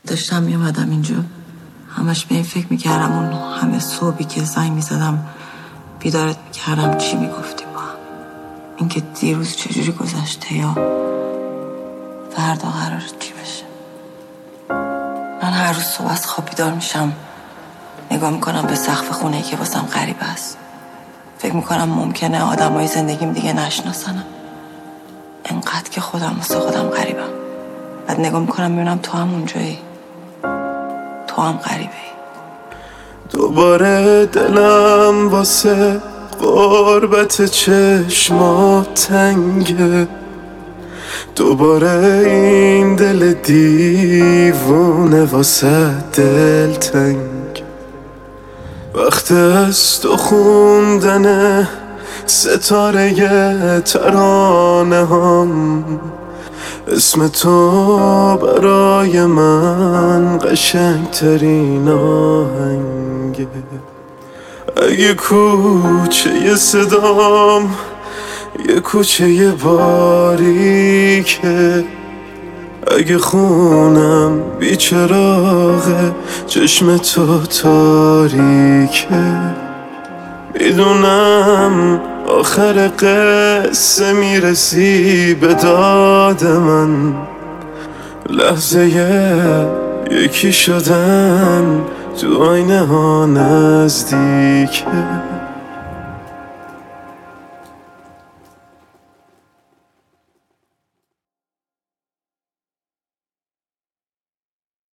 داشتم میومدم اینجا، همش به این فکر میکردم اون همه صبحی که زنگ میزدم بیدارت میکردم چی میگفتی با هم، اینکه دیروز چجوری گذشته یا فردا قراره چی بشه. من هر روز صبح از خواب بیدار میشم، نگاه میکنم به سقف خونه‌ای که واسم غریبه است. فکر میکنم ممکنه آدمای زندگیم دیگه نشناسنم، انقدر که خودم واسه خودم غریبم. بعد نگاه میکنم میبینم تو هم اونجایی، تو هم غریبه ای. دوباره دلم واسه غربت چشمات تنگه، دوباره این دل دیوونه واسه دل تنگ. وقت از تو خوندن ستاره ترانه هم، اسم تو برای من قشنگترین آهنگه. اگه کوچه صدام یه کوچه باریکه، اگه خونم بیچراغه چشم تو تاریکه، میدونم آخر قصه میرسی به داد من، لحظه یکی شدن تو آینه ها نزدیکه.